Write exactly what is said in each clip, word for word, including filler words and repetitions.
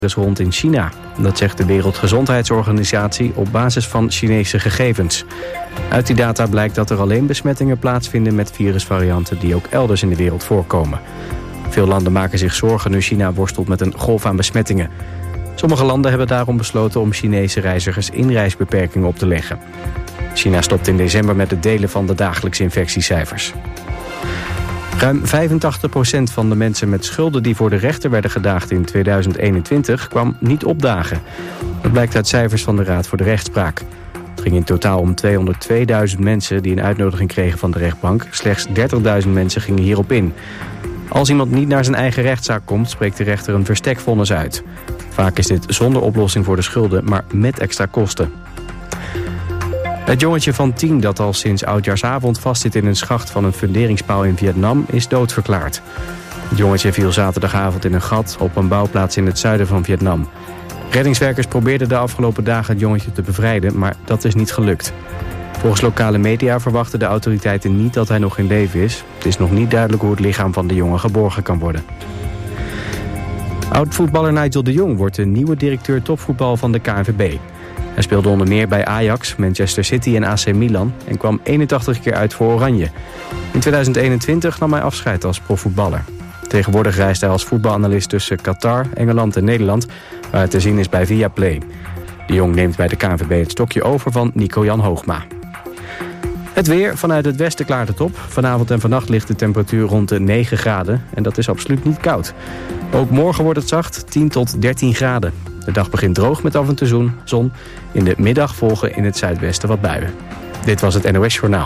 rond in China. Dat zegt de Wereldgezondheidsorganisatie op basis van Chinese gegevens. Uit die data blijkt dat er alleen besmettingen plaatsvinden met virusvarianten die ook elders in de wereld voorkomen. Veel landen maken zich zorgen nu China worstelt met een golf aan besmettingen. Sommige landen hebben daarom besloten om Chinese reizigers inreisbeperkingen op te leggen. China stopt in december met het delen van de dagelijkse infectiecijfers. Ruim vijfentachtig procent van de mensen met schulden die voor de rechter werden gedaagd in tweeduizend eenentwintig kwam niet opdagen. Dat blijkt uit cijfers van de Raad voor de Rechtspraak. Het ging in totaal om tweehonderdtweeduizend mensen die een uitnodiging kregen van de rechtbank. Slechts dertigduizend mensen gingen hierop in. Als iemand niet naar zijn eigen rechtszaak komt, spreekt de rechter een verstekvonnis uit. Vaak is dit zonder oplossing voor de schulden, maar met extra kosten. Het jongetje van tien dat al sinds oudjaarsavond vastzit in een schacht van een funderingspaal in Vietnam is doodverklaard. Het jongetje viel zaterdagavond in een gat op een bouwplaats in het zuiden van Vietnam. Reddingswerkers probeerden de afgelopen dagen het jongetje te bevrijden, maar dat is niet gelukt. Volgens lokale media verwachten de autoriteiten niet dat hij nog in leven is. Het is nog niet duidelijk hoe het lichaam van de jongen geborgen kan worden. Oud-voetballer Nigel de Jong wordt de nieuwe directeur topvoetbal van de K N V B. Hij speelde onder meer bij Ajax, Manchester City en A C Milan en kwam eenentachtig keer uit voor Oranje. In tweeduizend eenentwintig nam hij afscheid als profvoetballer. Tegenwoordig reist hij als voetbalanalist tussen Qatar, Engeland en Nederland, waar hij te zien is bij Viaplay. De Jong neemt bij de K N V B het stokje over van Nico-Jan Hoogma. Het weer, vanuit het westen klaart het op. Vanavond en vannacht ligt de temperatuur rond de negen graden en dat is absoluut niet koud. Ook morgen wordt het zacht, tien tot dertien graden. De dag begint droog met af en toe zon. In de middag volgen in het zuidwesten wat buien. Dit was het N O S Journaal.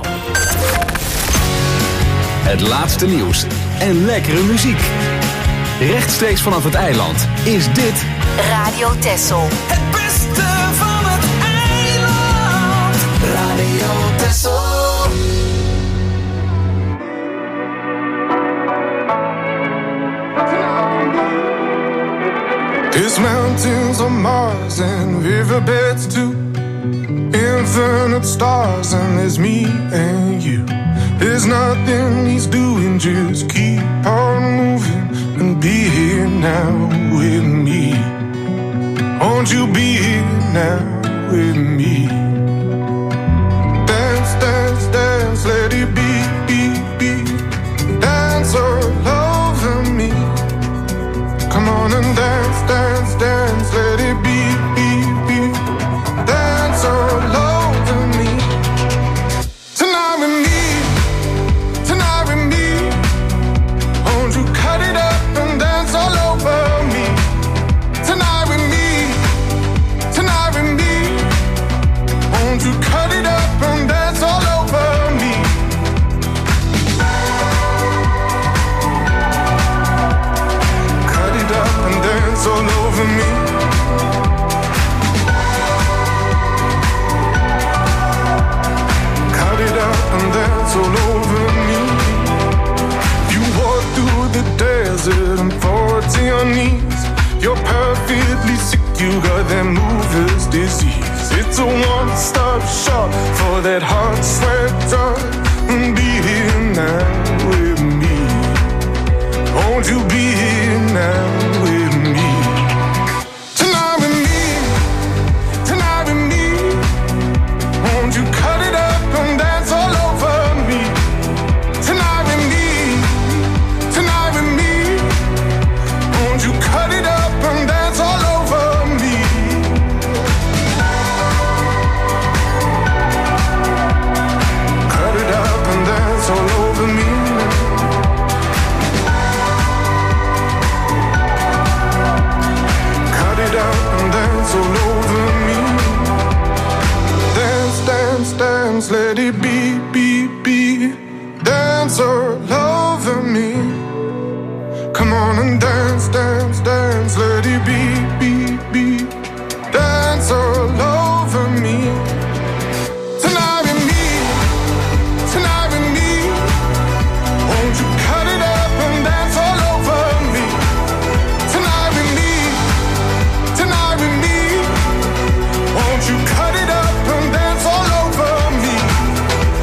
Het laatste nieuws en lekkere muziek. Rechtstreeks vanaf het eiland is dit Radio Texel. Het beste van het eiland. Radio Texel. There's mountains on Mars and riverbeds too. Infinite stars and there's me and you. There's nothing he's doing, just keep on moving and be here now with me. Won't you be here now with me? Dance, dance, dance, let it be, be, be. Dance all over me. Come on and dance, dance, dance, let it be, be, be. Dance all over me. Tonight with me, tonight with me. Won't you cut it up and dance all over me? Tonight with me, tonight with me. Won't you cut it up and dance all over me? Cut it up and dance all over me. Cut it up and dance all over me. You walk through the desert and fall to your knees. You're perfectly sick, you got that mover's disease. It's a one-stop shop for that hot sweat drug. And be here now with me. Won't you be here now with me? Tonight with me, tonight with me. Won't you cut it up and dance all over me? Tonight with me, tonight with me. Won't you cut it up and dance all over me? Cut it up and dance all over me. Cut it up and dance all over me. Dance, dance, dance, let it be, be, be. Dance all over me. Come on and dance, dance, dance, let it be, be, be. Dance all over me. Tonight with me, tonight with me. Won't you cut it up and dance all over me? Tonight with me, tonight with me. Won't you cut it up and dance all over me?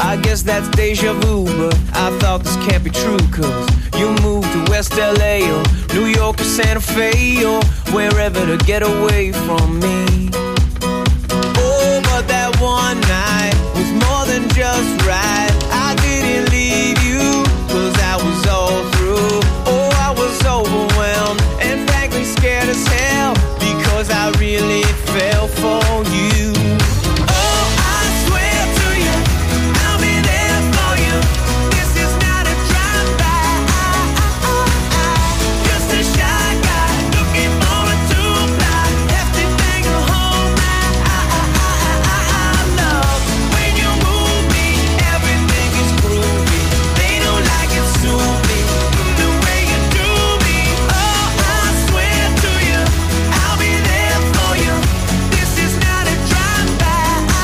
I guess that's deja vu, but I thought this can't be true, cause you moved to West L A or New York or Santa Fe or wherever to get away from me. Oh, but that one night was more than just right. I didn't leave you, cause I was all through. Oh, I was overwhelmed and frankly scared as hell, because I really fell for you. Oh, I swear to you, I'll be there for you. This is not a drive-by, just a shy guy looking for a two-ply, hefty thing to hold my love. When you move me, everything is groovy. They don't like it, sue me, the way you do me. Oh, I swear to you, I'll be there for you. This is not a drive-by.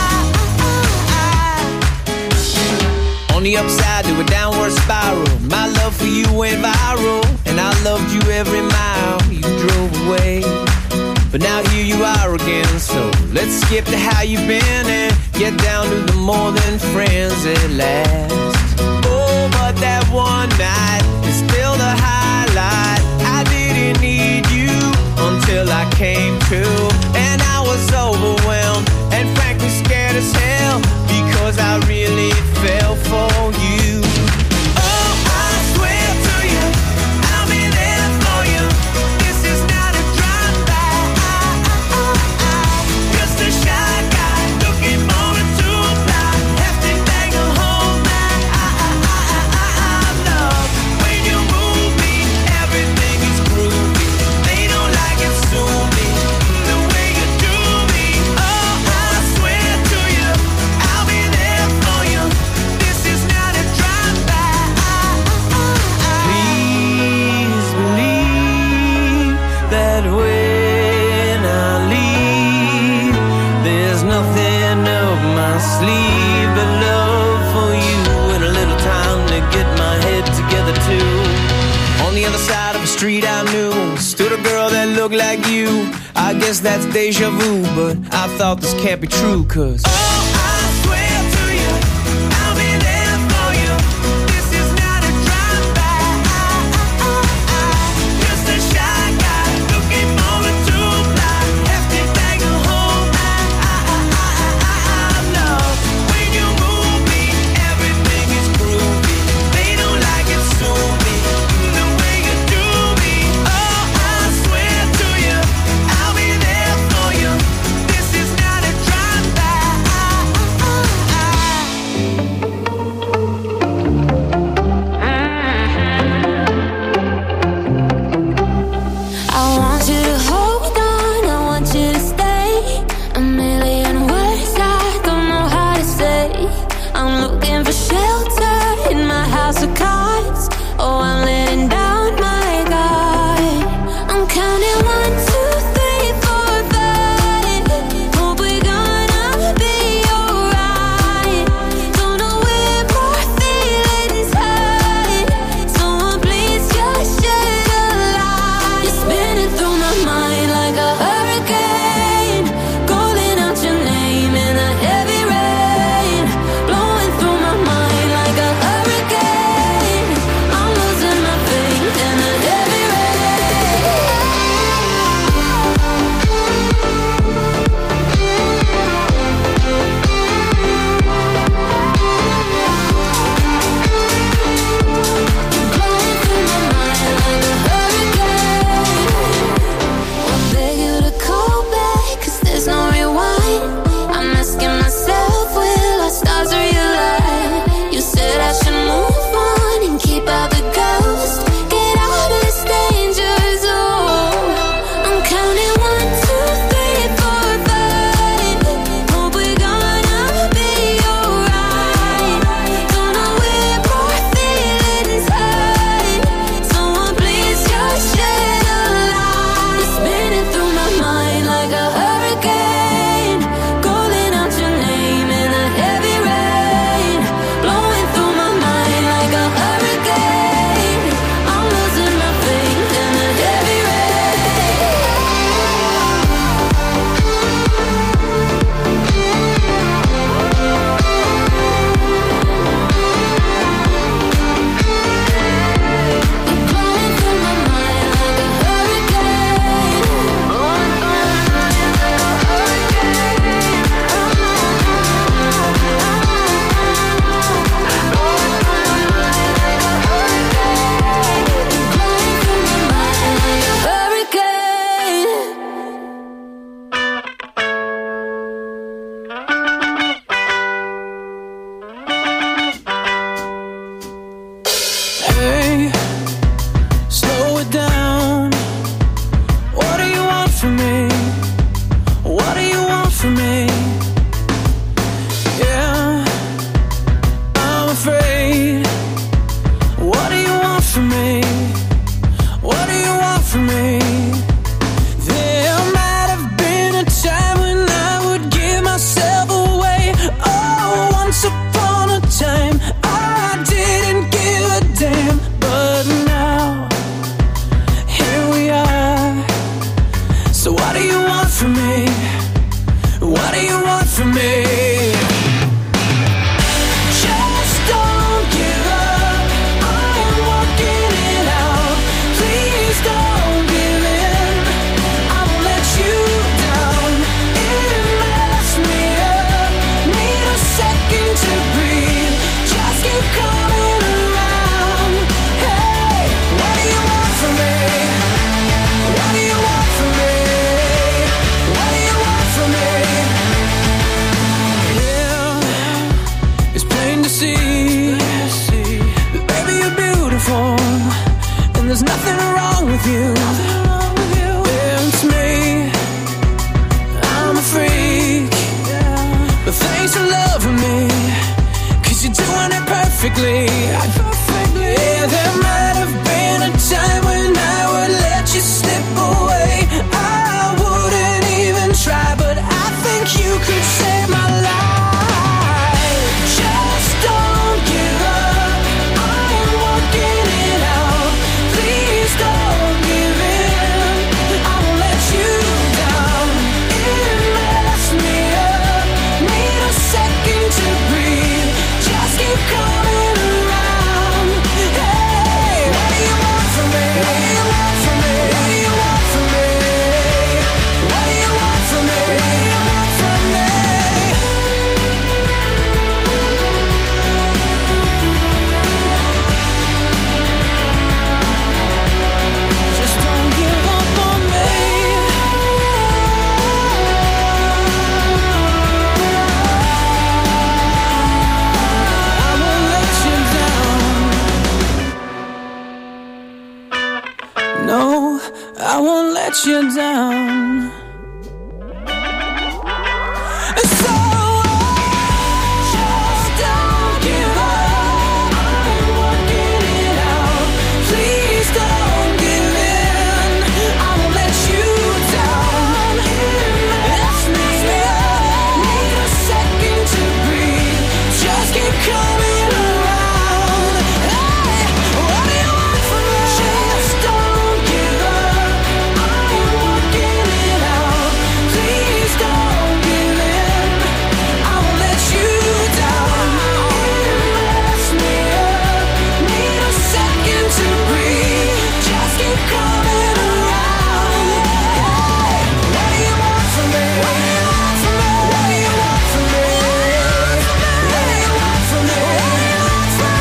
On the upside to a downward spiral, my love for you went viral, and I loved you every mile you drove away. But now here you are again, so let's skip to how you've been and get down to the more than friends at last. Oh, but that one night is still the highlight. I didn't need you until I came to, and I was overwhelmed and frankly scared as hell, because I really fell for you. Oh, I swear to you, I'll be there for you. This is not a drive-by, just a shy guy looking for a two-ply, hefty thing to hold my love. When you move me, everything is groovy. They don't like it, sue me, the way you do me. Oh, I swear to you, I'll be there for you. This is not a drive-by. Please believe that when I leave, there's nothing up my sleeve but love for you and a little time to get my head together too. On the other side of the street I knew stood a girl that looked like you. I guess that's deja vu, but I thought this can't be true, cause oh, I swear to you, I'll be there for you. This is not a drive-by, just a shy guy looking for a two-ply, hefty thing to hold my love. When you move me, everything is groovy. They don't like it, sue me, the way you do me. Oh, I swear to you, I'll be there for you. This is not a drive-by. Yeah, it's me. I'm a freak. But thanks for loving me, 'cause you're doing it perfectly. Yeah, there might have been a time when I would let you slip away. I wouldn't even try, but I think you could save my life. Just don't give up, I'm working it out. Please don't give in, I won't let you down. It messed me up, need a second to breathe. Just keep coming around. Hey, what do you want from me? What do you want from me? What do you want from me? What do you want from me? What do you want from me? Just don't give up on me. I won't let you down. No, I won't let you down. So just don't give up, I'm working it out. Please don't give in, I won't let you down. It's me, need a second to breathe. Just keep coming around. Hey, what do you want from me? Just don't give up, I'm working it out. Please don't give in, I won't let you down. Mess me up, need a second to breathe. Just keep coming around. Hey, what do you want from me? What do you want from me? What do you want from me? What do you want from me? What do you want from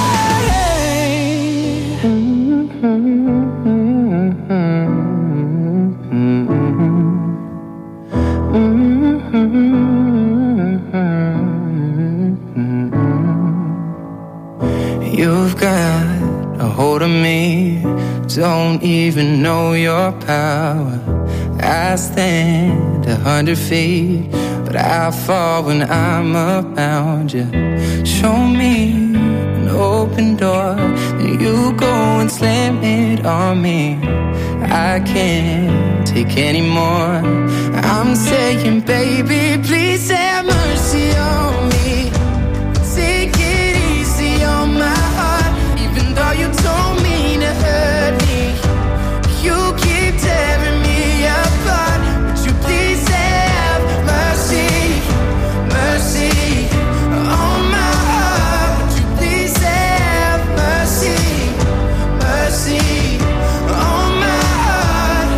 You've got a hold of me, don't even know your power. I stand a hundred feet, but I fall when I'm around you. Show me an open door, then you go and slam it on me. I can't take any more. I'm saying, baby, please have mercy on me. Take it easy on my heart, even though you don't mean to hurt me. You keep tearing me apart. Would you please have mercy, mercy on my heart? Would you please have mercy, mercy on my heart?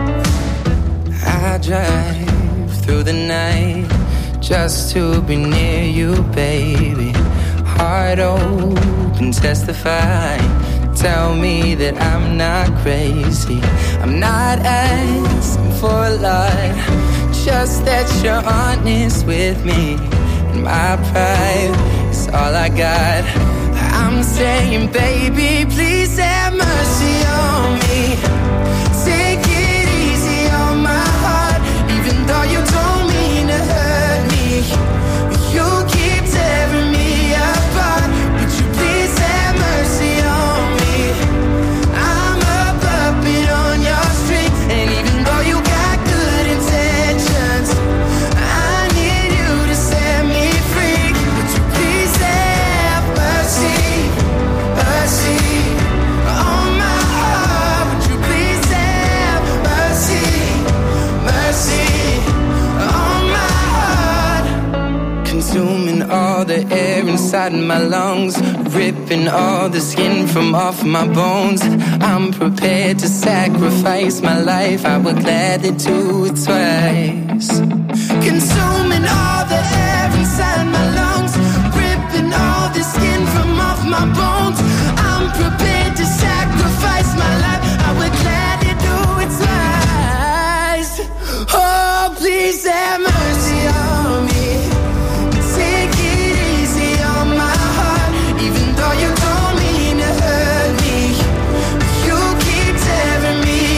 I drive through the night just to be near you, baby. Heart open, testify. Tell me that I'm not crazy. I'm not asking for a lot, just that you're honest with me. And my pride is all I got. I'm saying, baby, please have mercy on me. Take it easy on my heart, even though you don't mean to hurt me. You keep tearing me apart. Would you please have mercy on me? I'm a puppet on your string, and even though you got good intentions, I need you to set me free. Would you please have mercy, mercy on my heart? Would you please have mercy, mercy on my heart? Consuming all the air inside my lungs, ripping all the skin from off my bones. I'm prepared to sacrifice my life, I would gladly do it twice. Consuming all the air inside my lungs, ripping all the skin from off my bones. I'm prepared to sacrifice my life, I would gladly do it twice. Oh, please have mercy on me. Take it easy on my heart, even though you don't mean to hurt me. You keep tearing me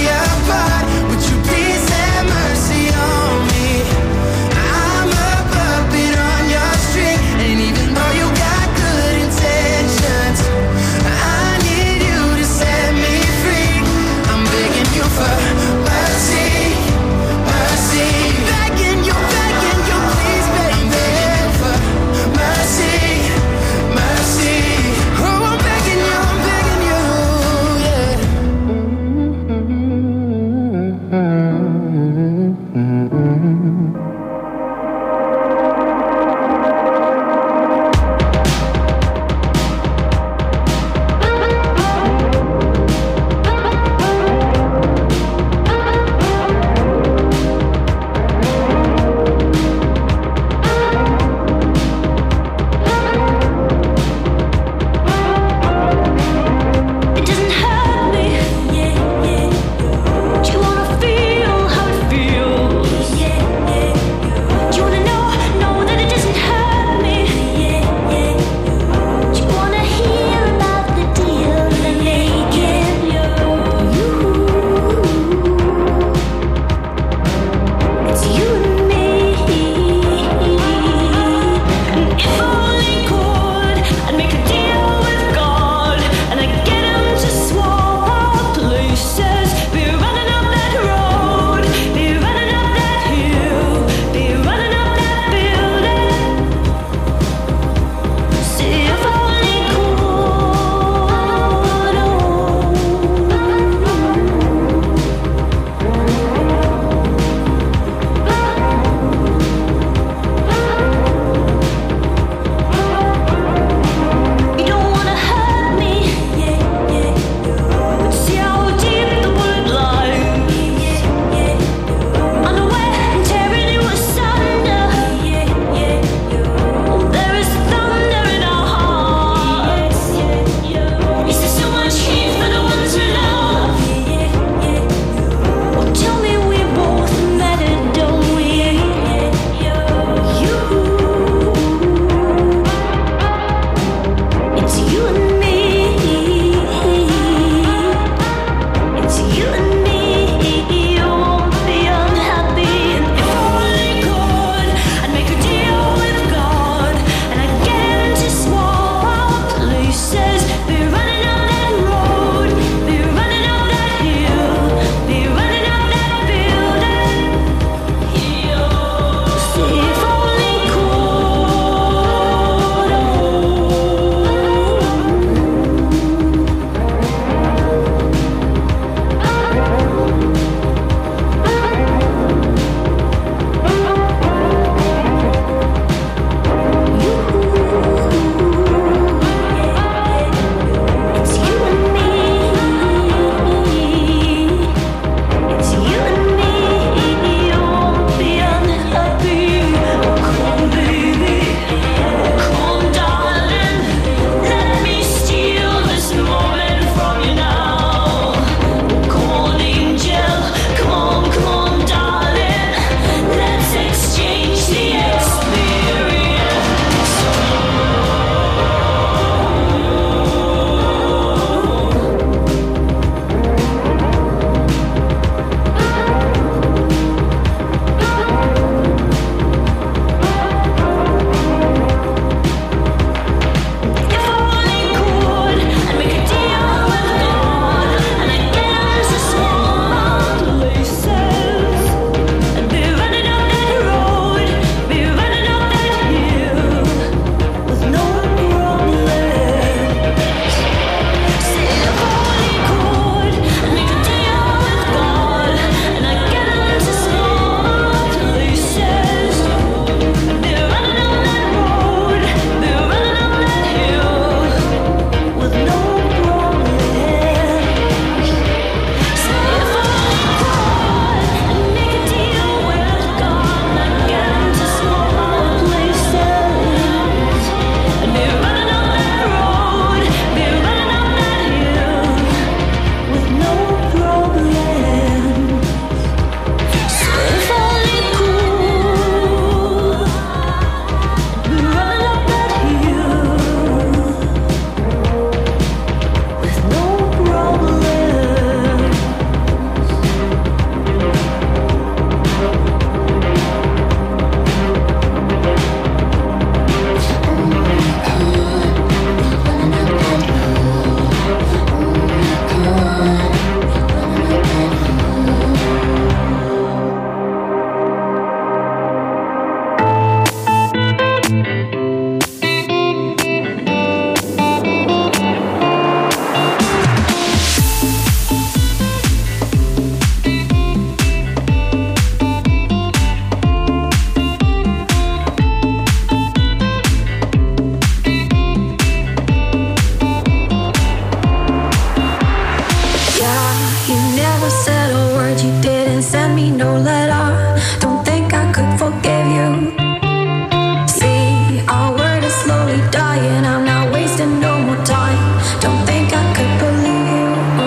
no letter. Don't think I could forgive you. See, our word is slowly dying. I'm not wasting no more time. Don't think I could believe you.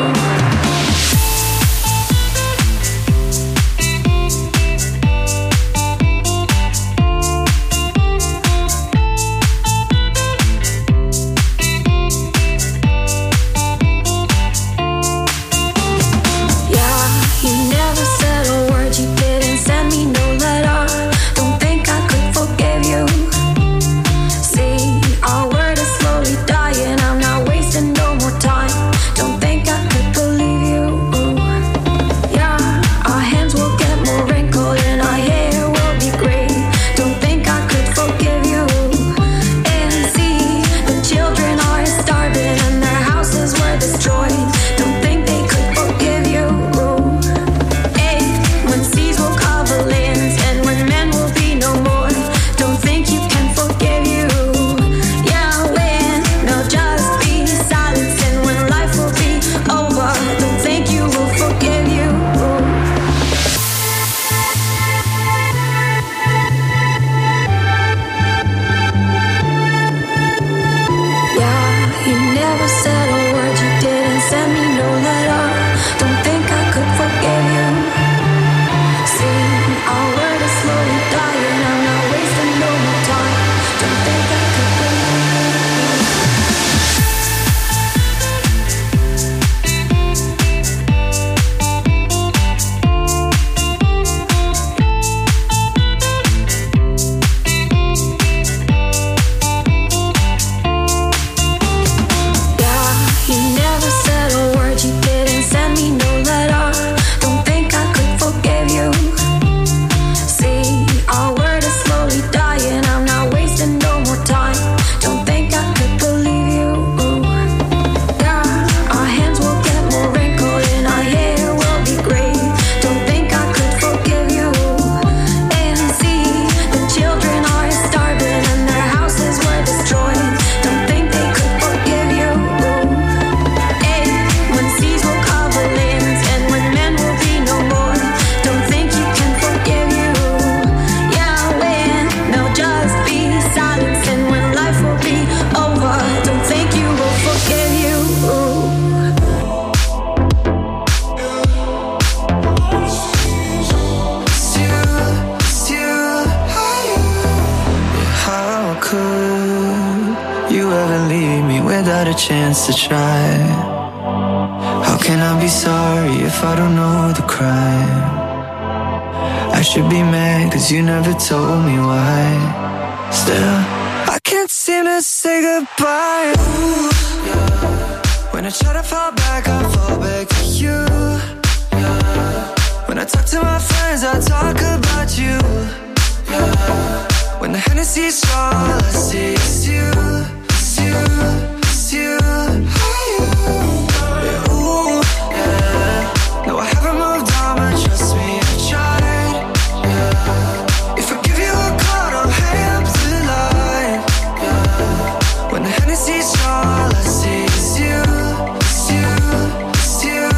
Chance to try. How can I be sorry if I don't know the crime? I should be mad cause you never told me why. Still, I can't seem to say goodbye. Ooh, yeah. When I try to fall back, I fall back to you. Yeah. When I talk to my friends, I talk about you. Yeah. When the Hennessy's strong, all I see is you, it's you. You, you, yeah, ooh, yeah. No, I haven't moved on, but trust me, I tried, yeah. If I give you a call, don't hang up the line, yeah. When the Hennessy's strong, all I see is you, it's you, it's you,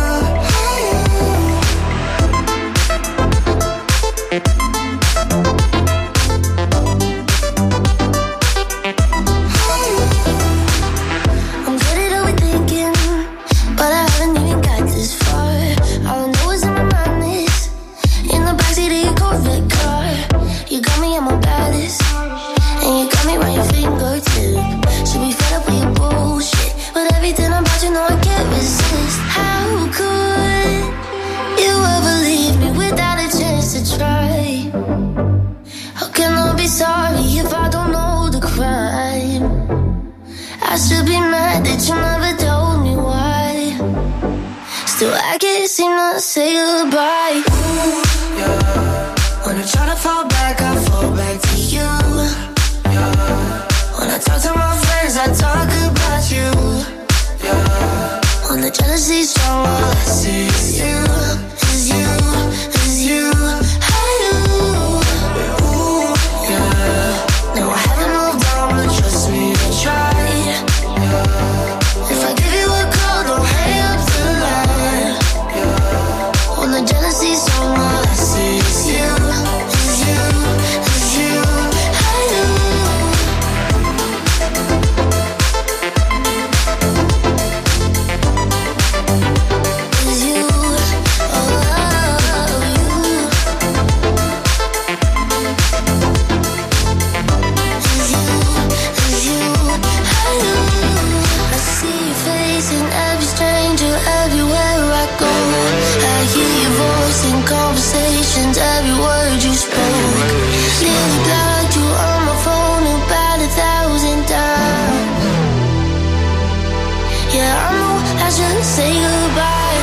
say goodbye. Ooh, yeah. When I try to fall back, I fall back to you. Yeah. When I talk to my friends, I talk about you. Yeah. When the jealousy's strong, all I see is you, is you, is you. How you? Ooh, yeah. No, I haven't moved on, but trust me, I tried. Yeah. If I give you a call, don't hang up the line. Yeah. When the jealousy's strong, all I see listened to every word you spoke. Nearly blocked you on my phone about a thousand times. Yeah, I know I should say goodbye.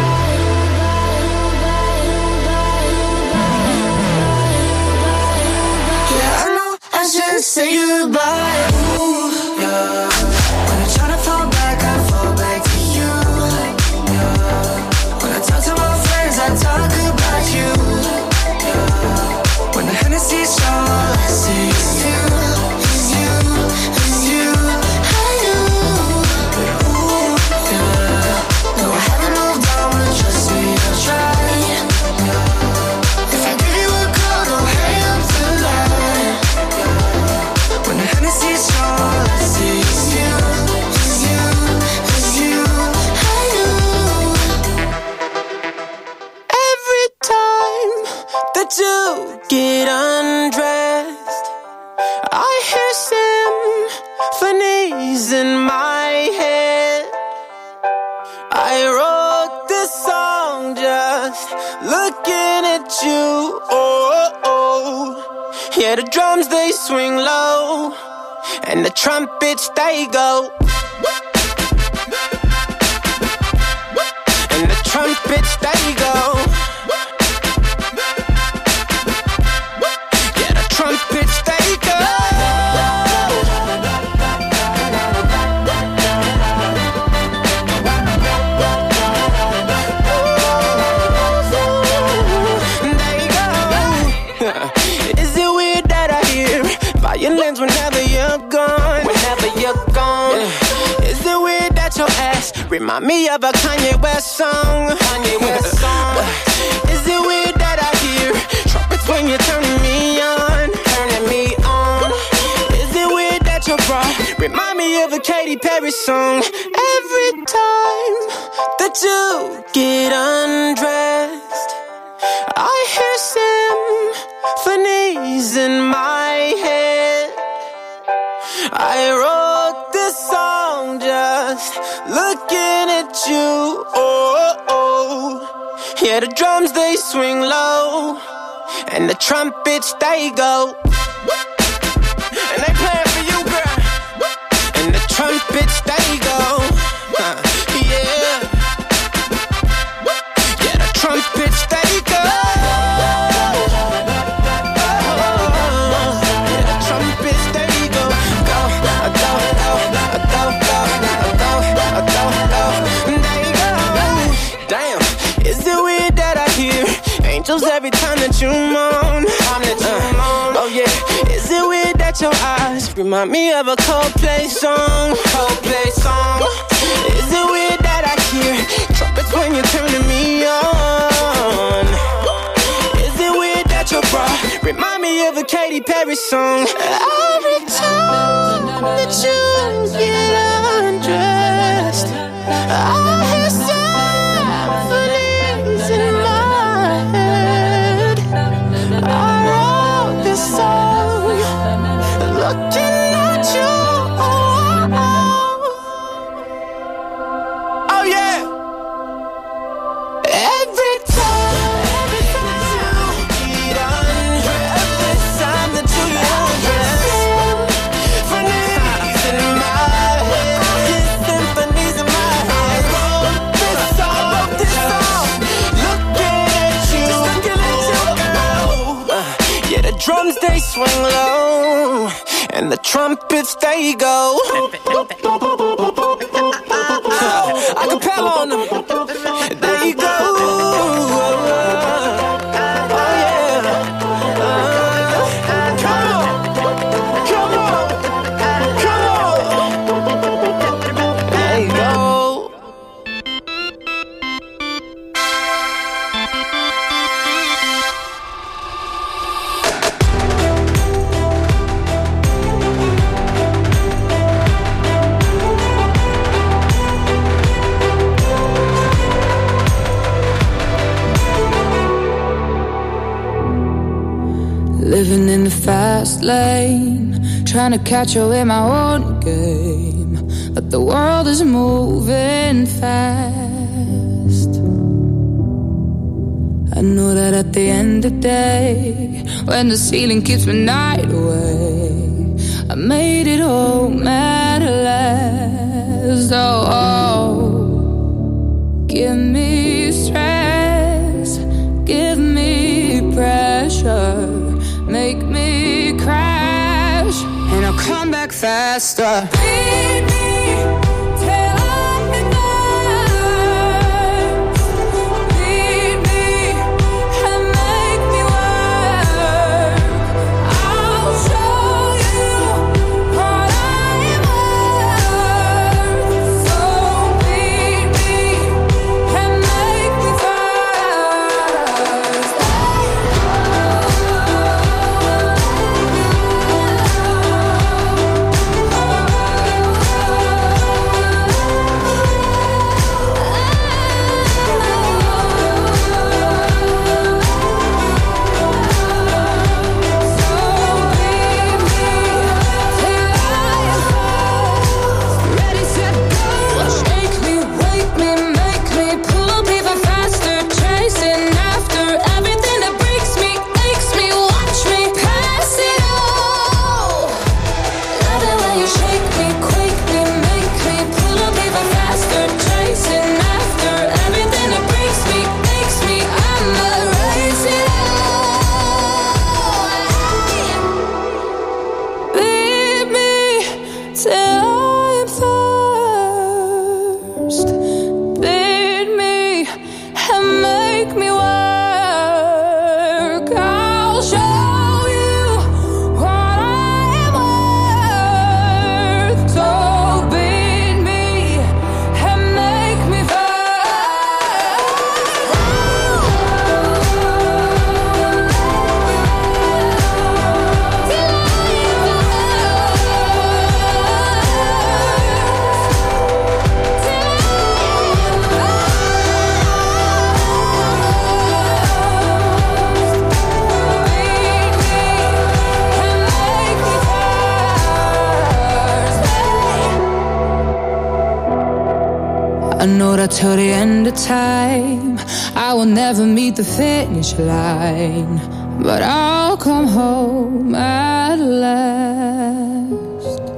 Yeah, I know I should say goodbye. Ooh, yeah. When I try to fall back, I fall back to you. Yeah. When I talk to my friends, I talk about you. Yeah. When the Hennessy's all I see is you, is you, is you. I do. Ooh, yeah. No, I haven't moved on, but trust me, I'll try. Yeah. If I give you a call, don't hang up the line. Yeah. When the Hennessy's all I see is you, is you, is you. I do. Every time that you get undressed, I hear symphonies in my head. I wrote this song just looking at you. Oh, oh, oh. Yeah, the drums they swing low, and the trumpets they go. And the trumpets they go. Yeah, the trumpets they go. They go. Is it weird that I hear violins whenever you're gone? Whenever you're gone. Yeah. Is it weird that your ass remind me of a Kanye West song? Kanye West song. Is it weird that I hear trumpets when you're turning me on? Turning me on. Is it weird that your bra remind me of a Katy Perry song? Every time that you get undressed, I hear symphonies in my head. I wrote this song just looking at you. Oh, oh. Yeah, the drums they swing low, and the trumpets they go. And they playing for you, girl. And the trumpets they go. Uh, yeah. Yeah, the trumpets they go. Yeah, the trumpets they go. Go, go, go, go, go, go, go, go. They go. Damn, is it weird that I hear angels every time that you moan? Time that you moan. Oh yeah, is it weird that your eyes remind me of a Coldplay song? Coldplay song. Is it weird that I hear trumpets when you're turning me on? Is it weird that your bra remind me of a Katy Perry song? Every time that you get undressed, I hear symphonies in my head. I wrote this song looking at you. Oh yeah. Every time, every time you get undressed, every time that you get undressed, symphonies in my head, symphonies in my head. I wrote this song, I wrote this song, looking at you, looking at you, girl. Uh, yeah, the drums they swing low, and the trumpets they go. Acapella on them. There you go. Oh yeah. Uh, come on, come on, come on. There you go. Living in the fast lane, trying to catch up in my own game, but the world is moving fast. I know that at the end of the day, when the ceiling keeps me night away, I made it all matter less. Oh, oh, give me stress, give me pressure, make me crash, and I'll come back faster. Beat me till I'm in burst. Beat me and make me work. I'll show you what I'm worth. So beat me and make me first. Ready, set, go. Shake me, wake me, make me pull up even faster, chasing after everything that breaks me, aches me. Watch me pass it all. Love it when you shake me, quake me, make me pull up even faster, chasing after everything that breaks me, aches me. I'ma raise it all. Beat me till I'm first. Beat me and make me work. I'll show you what I'm worth. So beat me and make me I know that till the end of time I will never meet the finish line, but I'll come home at last.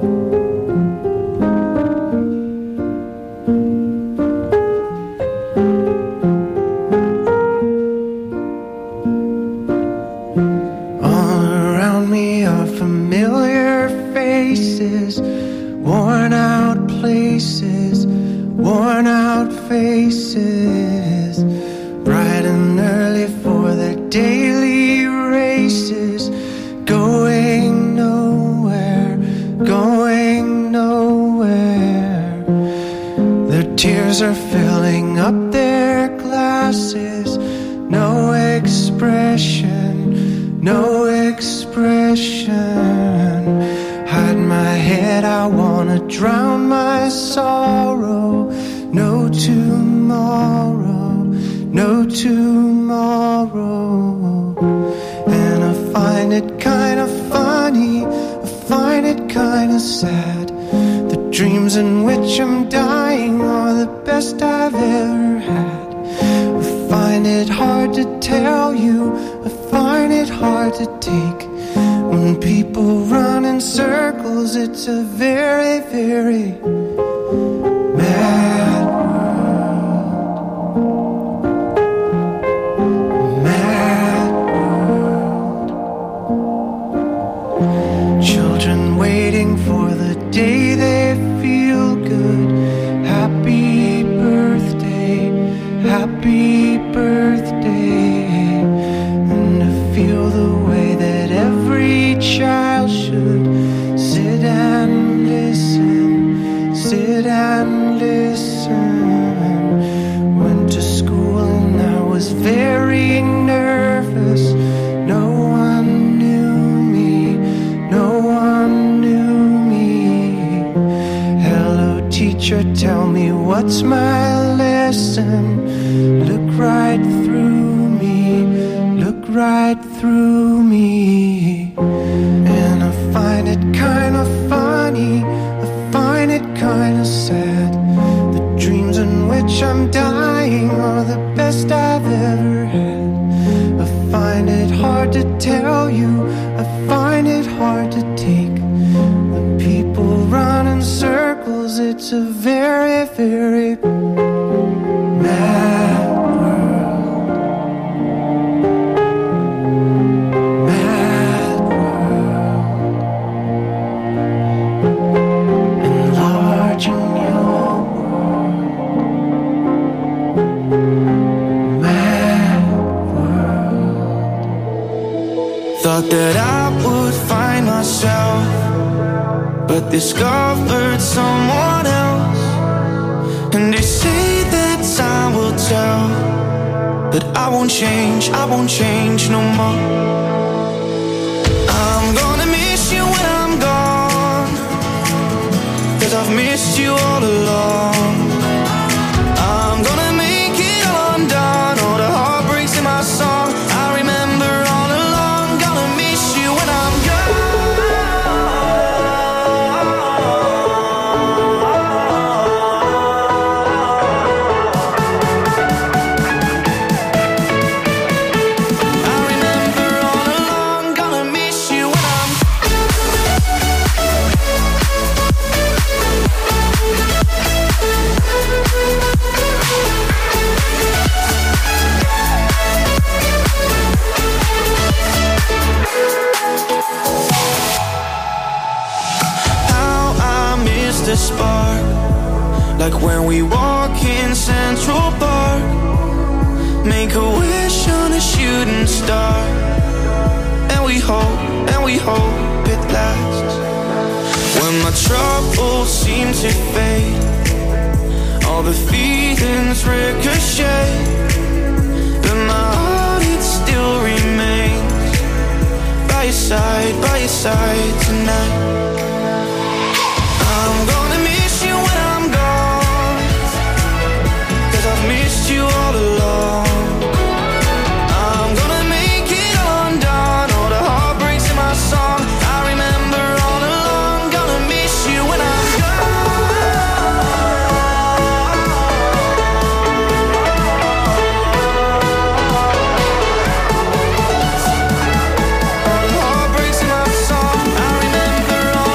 All around me are familiar faces, worn out places, worn out faces, bright and early for their daily races, going nowhere, going nowhere. Their tears are filling up their glasses, no expression, no expression. Hide my head, I wanna drown my sorrow. No tomorrow, no tomorrow. And I find it kinda funny, I find it kinda sad. The dreams in which I'm dying are the best I've ever had. I find it hard to tell you, I find it hard to take. When people run in circles, it's a very, very mad world. Mad world. Children waiting for the day they feel good. Happy birthday, happy birthday. And to feel the way that every child should sit and listen, sit and listen. Went to school and I was very nervous. No one knew me, no one knew me. Hello teacher, tell me what's my lesson. Look right through me, look right through me. And I find it kinda funny, I find it kinda sad. The dreams in which I'm dying are the best I've ever had. It's a very, very mad world. Mad world. Enlarging your world. Mad world. Thought that I would find myself, but discovered someone else. And they say that time will tell, but I won't change, I won't change no more. I'm gonna miss you when I'm gone, 'cause I've missed you all along. I'm gonna make it all undone, all the heartbreaks in my song. I remember all along, gonna miss you when I'm gone. The spark, like when we walk in Central Park, make a wish on a shooting star, and we hope, and we hope it lasts. When my troubles seem to fade, all the feelings ricochet, but my heart, it still remains by your side, by your side tonight. I'm gonna miss you when I'm gone, 'cause I've missed you all along. I'm gonna make it all undone, all the heartbreaks in my song. I remember all along, gonna miss you when I'm gone. All the heartbreaks in my song. I remember all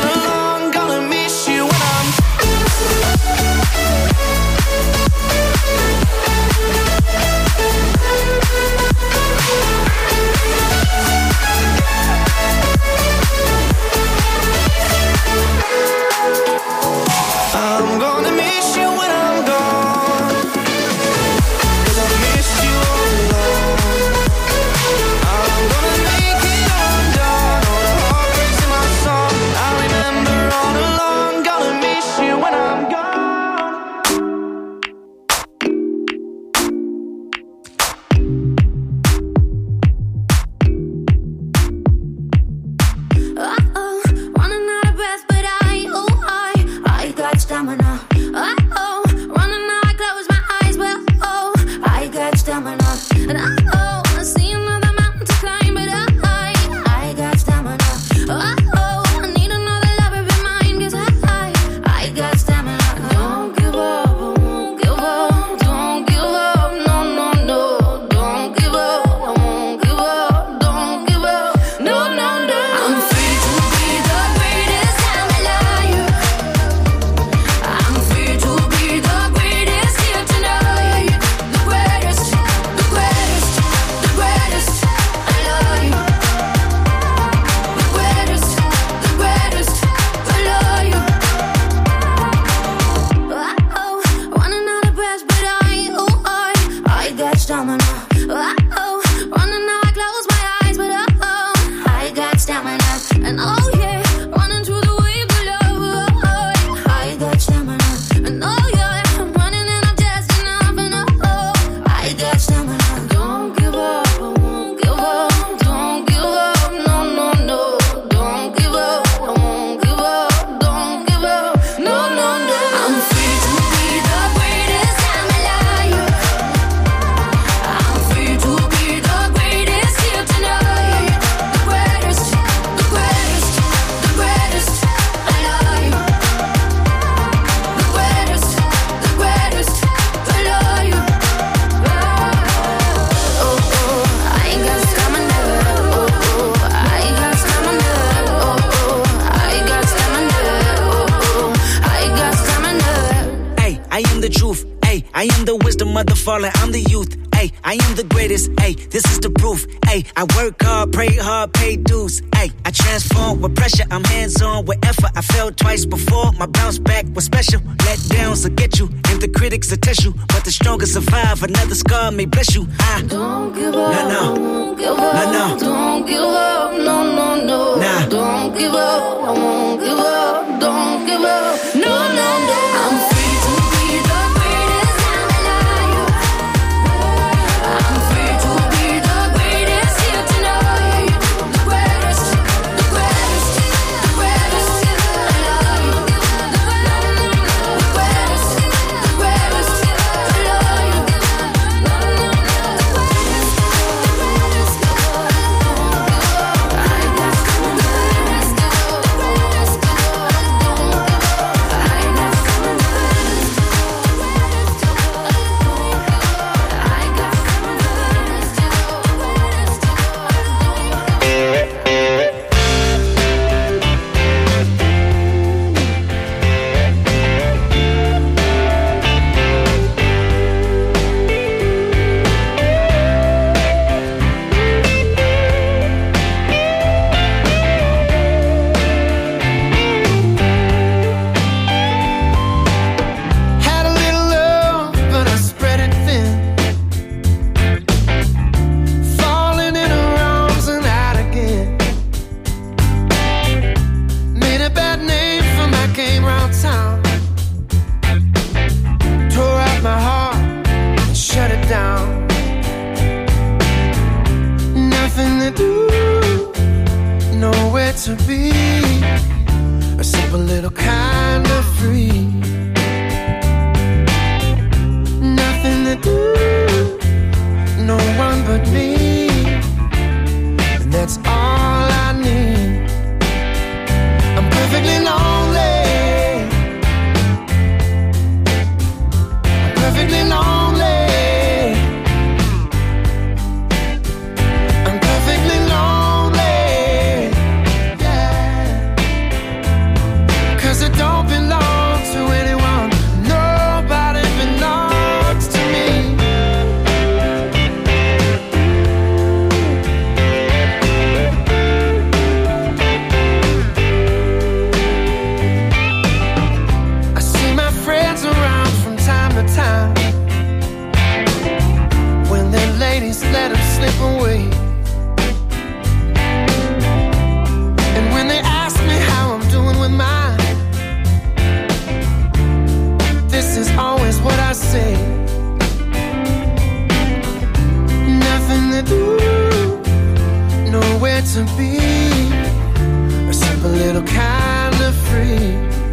I am the wisdom of the fallen, I'm the youth. Ay, I am the greatest, ay, this is the proof. Ay, I work hard, pray hard, pay dues. Ay, I transform with pressure, I'm hands-on with effort. I failed twice before, my bounce back was special. Let downs will get you, and the critics will test you. But the strongest survive, another scar may bless you. I don't give up, no, no, don't give up, no, no. Don't give up, no, no, no. Nah. Don't give up, I won't give up, don't give up, no, no, no. I'm free to be the greatest, I'm alive. I'm free to be the greatest here tonight. The greatest, the greatest, the greatest, I love you. The greatest, the greatest, I love you. Had a little love, but I spread it thin. Falling in her arms and out again. Made a bad name for my game round town. Tore out my heart and shut it down. Nothing to do, nowhere to be. A simple little kind of free. Nothing to do, no one but me. And that's all I need. I'm perfectly lonely. I'm perfectly lonely. I'm perfectly lonely. Yeah. 'Cause I don't belong to anyone. Nobody belongs to me. I see my friends around from time to time. When their ladies let them slip away. And when they ask me how I'm doing with mine, this is always what I say. Nothing to do, nowhere to be. A simple little kind of free.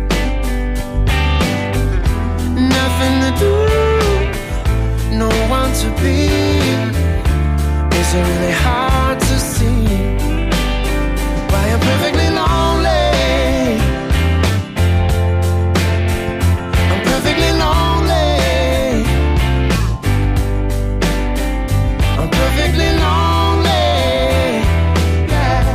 Nothing to do, no one to be. Is it really hard to see why I'm perfectly lonely? I'm perfectly lonely. I'm perfectly lonely. Yeah.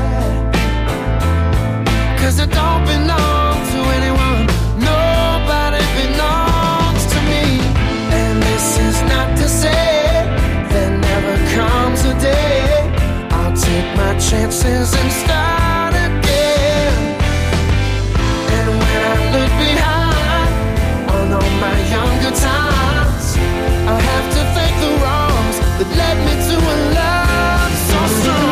'Cause I don't belong to anyone. Nobody belongs to me. And this is not to say there never comes a day I'll take my chances and start again. And when I look behind on all my younger times, I'll have to thank the wrongs that led me to a love so strong.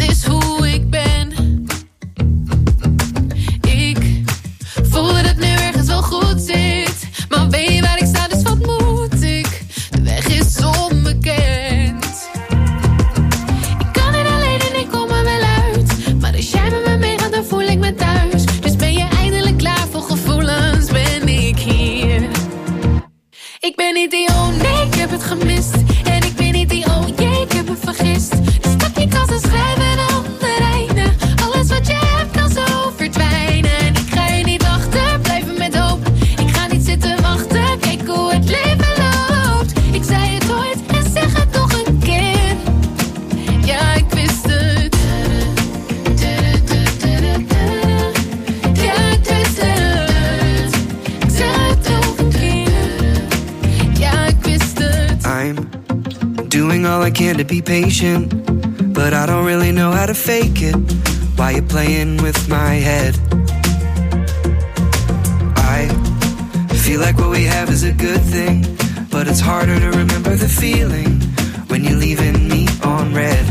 is hoe ik ben. Ik voel dat het nu ergens wel goed zit. Maar weet je waar ik sta, dus wat moet ik? De weg is onbekend. Ik kan niet alleen en ik kom er wel uit. Maar als jij met me meegaat, dan voel ik me thuis. Dus ben je eindelijk klaar voor gevoelens, ben ik hier. Ik ben niet die oh nee, ik heb het gemist. En ik ben niet die oh jee, ik heb het vergist. Dus pak je kans en schrijf het onder einde. Alles wat je hebt kan zo verdwijnen. En ik ga je niet wachten, blijven met hoop. Ik ga niet zitten wachten, kijk hoe het leven loopt. Ik zei het ooit en zeg het nog een keer. Ja, ik wist het. Ja, ik wist het. Ik zeg het nog een keer. Ja, ik wist het. I'm doing all I can to be patient, but I don't really know how to fake it. Why you playing with my head? I feel like what we have is a good thing, but it's harder to remember the feeling when you're leaving me on red.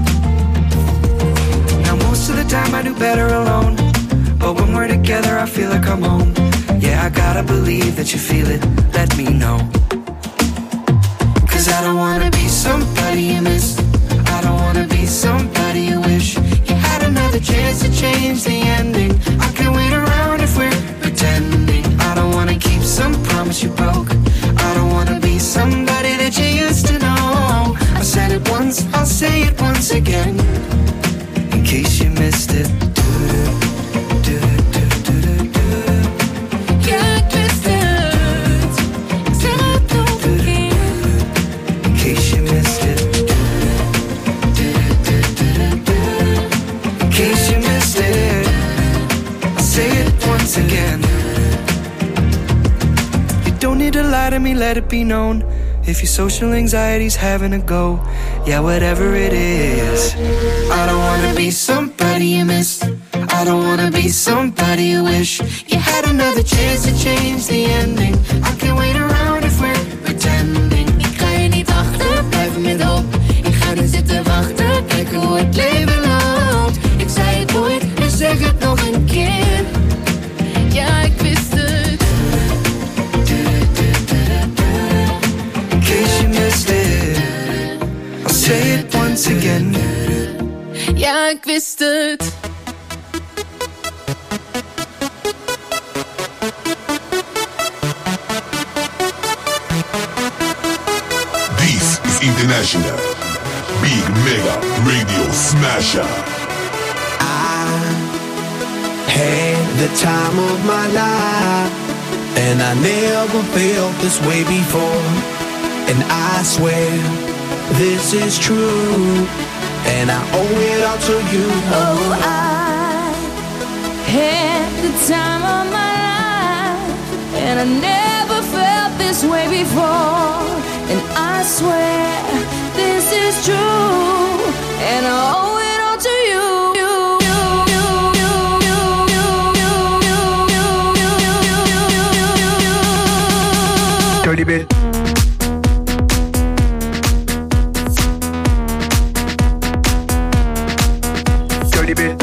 Now most of the time I do better alone, but when we're together I feel like I'm home. Yeah, I gotta believe that you feel it, let me know. Cause I don't wanna be somebody you miss. I don't wanna be somebody you wish you had another chance to change the ending. I can't wait around if we're pretending. I don't wanna keep some promise you broke. I don't wanna be somebody that you used to know. I said it once, I'll say it once again, in case you missed it. Ja, ik wist het. Ik zeg het nog een keer. In case you missed it. In case you missed it. I'll say it once again. You don't need to lie to me, let it be known. If your social anxiety's having a go, yeah, whatever it is. I don't wanna be somebody you miss. I don't wanna be somebody you wish you had another chance to change the ending. I can't wait around if we're pretending. Ik ga je niet wachten, blijven met hoop. Ik ga niet zitten wachten, kijken hoe het leven loopt. Ik zei het ooit en zeg het nog een keer. Ja, ik wist het. In case you missed it, I'll say it once again. Ja, ik wist het. This is International Big Mega Radio Smasher. Had the time of my life, and I never felt this way before. And I swear this is true, and I owe it all to you. Oh, I had the time of my life, and I never felt this way before. And I swear this is true, and I owe it all to you. Dirty bit. Dirty bit.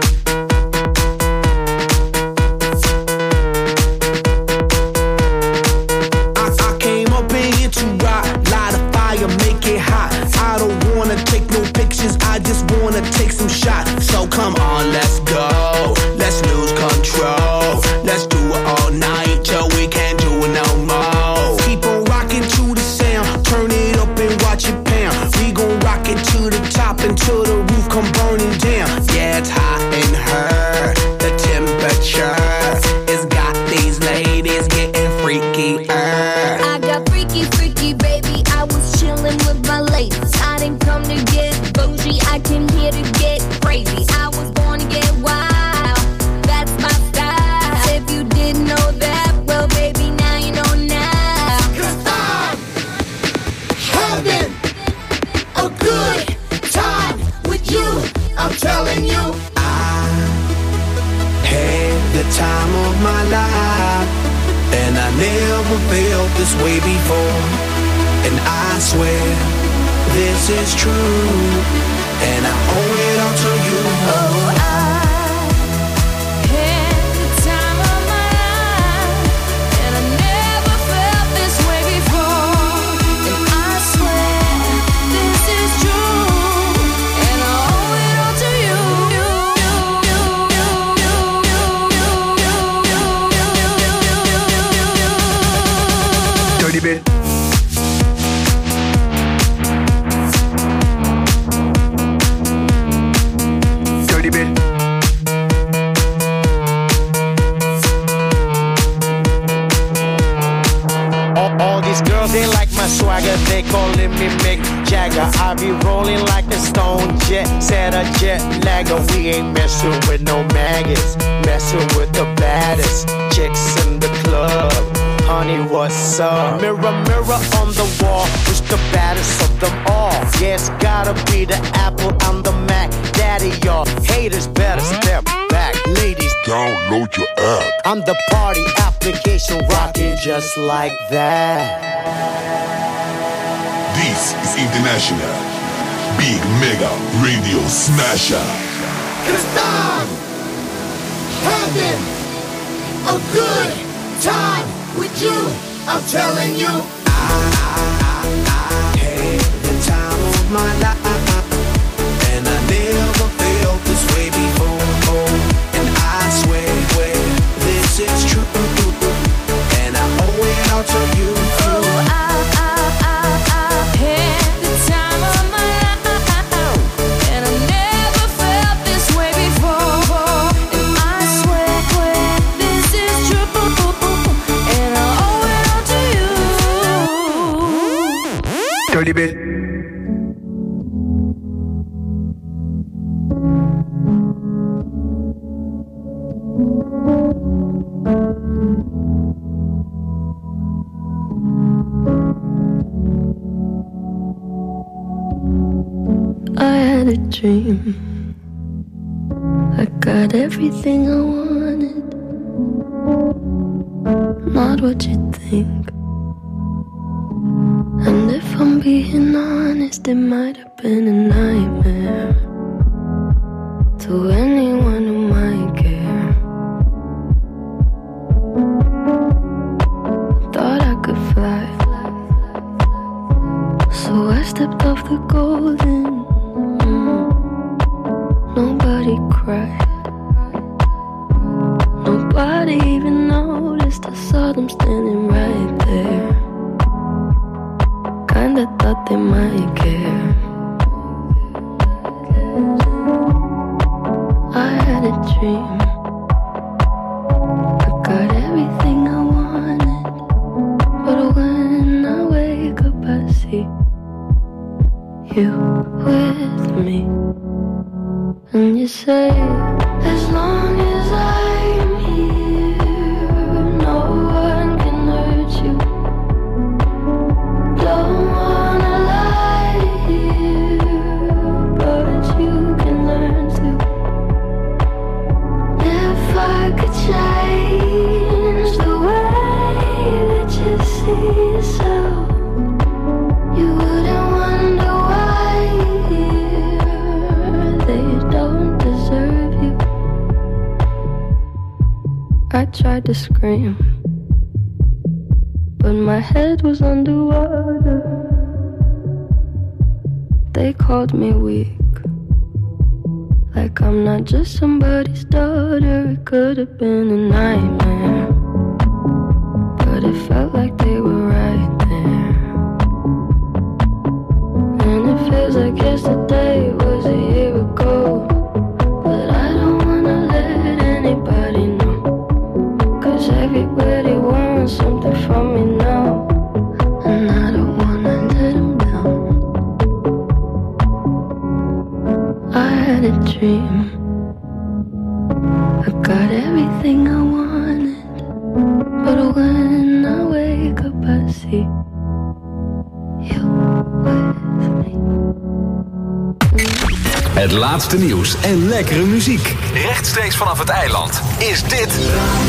I, I came up in here to rock, light a fire, make it hot. I don't wanna take no pictures, I just wanna take some shots. So come on, let's go, let's lose control. Let's do it all night till we can't do it no more. Keep on rocking to the sound, turn it up and watch it pound. We gon' rock it to the top until the roof come burning down. Yeah, it's hot in her, the temperature has got these ladies getting freaky. I got freaky, freaky, baby. I was chillin' with my ladies. I didn't come to get bougie, I came here to get crazy. I was born to get wild, that's my style. If you didn't know that, well, baby, now you know now. Cause I'm having a good time with you. I'm telling you. I had the time of my life, and I never felt this way before. And I swear this is true, and I owe it all to they calling me Mick Jagger. I be rolling like a stone jet, set a jet lagger. We ain't messing with no maggots, messing with the baddest chicks in the club. Honey, what's up? Mirror, mirror on the wall, who's the baddest of them all? Yeah, it's gotta be the Apple and the Mac. Daddy, y'all haters better step back. Ladies, download your app. I'm the party application rocking just like that. This is International Big Mega Radio Smasher. Cause I'm having a good time with you. I'm telling you, I, I, I, I had the time of my life, and I never felt this way before. And I swear, swear this is true, and I owe it all to you. Oh, I, I, I, I had the time of my life, and I never felt this way before. And I swear, swear this is true, and I owe it all to you. Dirty bit. I had a dream. I got everything I wanted. Not what you think. And if I'm being honest, it might have been a nightmare to anyone who might care. Thought I could fly, so I stepped off the golden. Mm. Nobody cried, nobody even noticed. I saw them standing right there. Kinda thought they might care. I had a dream. I got everything I wanted, but when I wake up I see you with me. And you say, as long as I'm here, no one can hurt you. Don't wanna lie here, but you can learn to. If I could change the way that you see yourself, you wouldn't wonder why they don't deserve you. I tried to scream, but my head was underwater. They called me weak, like I'm not just somebody's daughter. It could have been a nightmare, but it felt like they were right there. And it feels like yesterday was a year ago, but I don't wanna let anybody know, 'cause everybody wants something from me now, and I don't wanna let them down. I had a dream. I got everything I wanted, but when I wake up I see you with me. Het laatste nieuws en lekkere muziek. Rechtstreeks vanaf het eiland is dit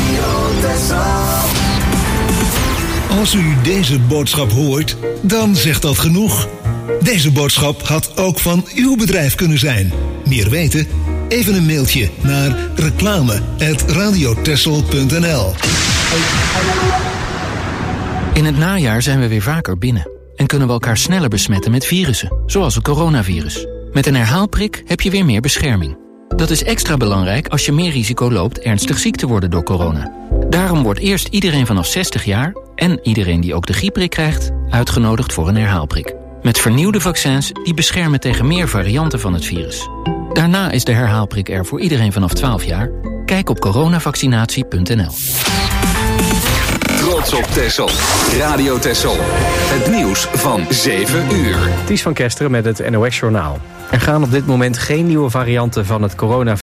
Als u deze boodschap hoort, dan zegt dat genoeg. Deze boodschap had ook van uw bedrijf kunnen zijn. Meer weten? Even een mailtje naar reclame at radiotessel punt n l. In het najaar zijn we weer vaker binnen en kunnen we elkaar sneller besmetten met virussen, zoals het coronavirus. Met een herhaalprik heb je weer meer bescherming. Dat is extra belangrijk als je meer risico loopt ernstig ziek te worden door corona. Daarom wordt eerst iedereen vanaf zestig jaar en iedereen die ook de griepprik krijgt uitgenodigd voor een herhaalprik. Met vernieuwde vaccins die beschermen tegen meer varianten van het virus. Daarna is de herhaalprik er voor iedereen vanaf twaalf jaar. Kijk op coronavaccinatie punt n l. Trots trots op Texel. Radio Texel. Het nieuws van zeven uur. Ties van Kesteren met het N O S Journaal. Er gaan op dit moment geen nieuwe varianten van het coronavirus